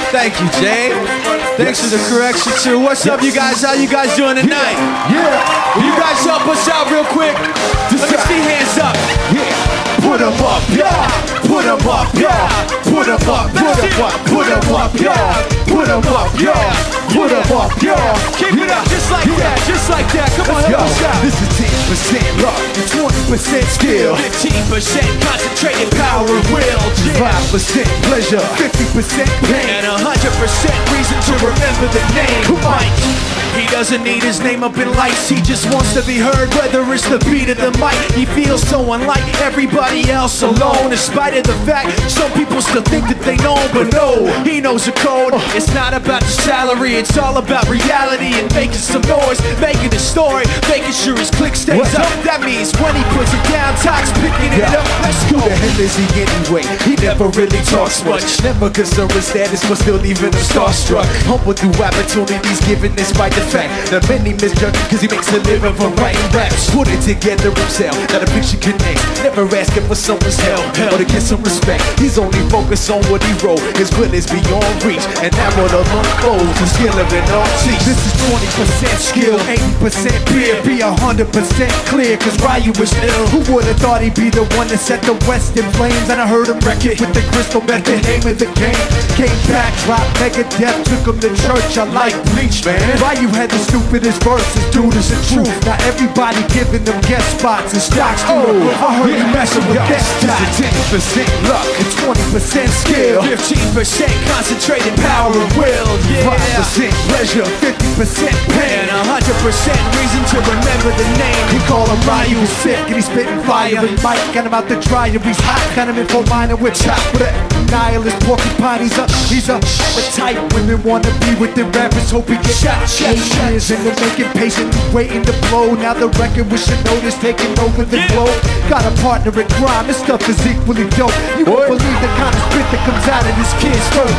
Thank you, Jay. Thanks for the correction, too. What's up, you guys? How you guys doing tonight? Yeah. Will you guys help us out real quick? Let me see hands up. Yeah. Put 'em up, yeah. Put 'em up, yeah. Put 'em up, put 'em up, put 'em up, yeah. Put 'em up, yeah. Put 'em up, yeah. Keep it up just like that, just like that. Come on, help us out. This is 10% luck, 20% skill, 15% concentrated power of will, 5% pleasure, 50% pain, and 100% reason to remember the name Mike. He doesn't need his name up in lights, he just wants to be heard, whether it's the beat of the mic. He feels so unlike everybody else alone, in spite of the fact some people still think that they know him, but no, he knows the code. It's not about the salary, it's all about reality and making some noise, making a story, making sure his click stays up. That means when he puts it down, Tox picking it up. Let's go. Who the hell is he anyway? He never really talks much, never concerned with status, but still leaving him starstruck. Humble through opportunities given despite the fact that many misjudge him cause he makes a living from writing raps. Put it together himself, now the picture connects. Never asking for someone's help or to get some respect. He's only focused on what he wrote. His will is beyond reach, and that what unfolds the skill of it all teach. This is 20% skill, 80% beer, be 100% clear, cause Ryu was ill. Who would've thought he'd be the one that set the West in flames? And I heard him wreck it with the crystal method, name of the game. Came back, dropped Megadeth, took him to church. I like Bleach, man. Ryu had the stupidest verses, dude, is the truth. Now everybody giving them guest spots and stocks. I heard you messing with that stock. 10% luck and 20% skill, 15% concentrated power of will, 5% pleasure, 50% pain, and 100% reason to remember the name. He call him Ryu, he's sick and he's spitting fire. But Mike got him out the dryer, he's hot, got him in full minor with chop. With a nihilist porcupine, he's up the type women wanna be with the rappers, hope he gets shot. 8 years in the making, patiently waiting to blow. Now the record with Shinoda's taking over the globe. Got a partner in crime, this stuff is equally dope. You won't believe the kind of spit that comes out of this kid's throat.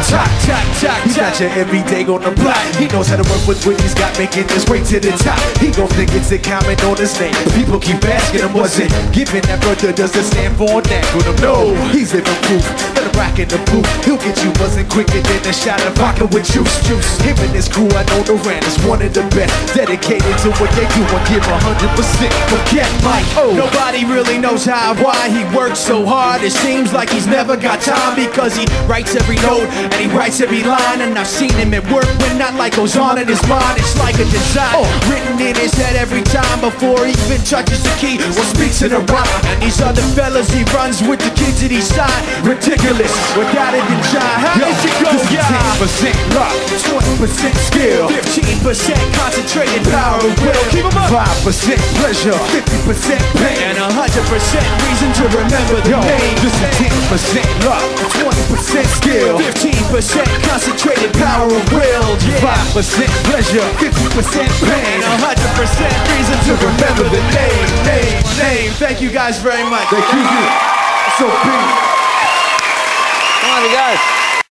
He's not your everyday on the block. He knows how to work with what he's got, making his way to the top. He gon' think it's a comment on his name. People keep asking him, was it given that brother doesn't stand for that? With him, no, he's living proof. Let him rock in the booth. He'll get you buzzing quicker than a shot of vodka with juice. Him and his crew, I know the ran is one of the best. Dedicated to what they do and give 100%. Forget Mike. Nobody really knows how, why he works so hard. It seems like he's never got time because he writes every note and he writes every line. And I've seen him at work when that light goes on in his mind. It's like a design written in his head every time before he even touches the key or speaks in a rhyme. And these other fellas he runs with, the kids that he signed, ridiculous without it in shine. How does it go? 10% luck, 20% skill, 15% concentrated power of will. Keep 'em up. 5% pleasure, 50% pain, and 100% reason to remember the name. This is 10% luck, 20% skill, 15% concentrated power of will, 5% pleasure, 50% pain, and 100% reason to remember the name. Thank you guys very much. Thank you. So big. Come on, you guys.